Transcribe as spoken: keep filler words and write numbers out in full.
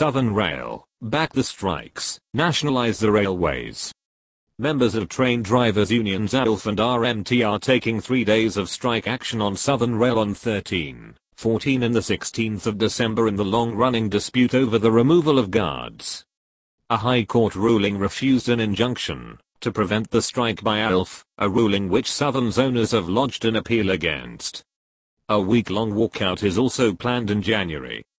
Southern Rail, back the strikes, nationalize the railways. Members of train drivers unions A L F and R M T are taking three days of strike action on Southern Rail on thirteen, fourteen and the sixteenth of December in the long-running dispute over the removal of guards. A High Court ruling refused an injunction to prevent the strike by A L F, a ruling which Southern's owners have lodged an appeal against. A week-long walkout is also planned in January.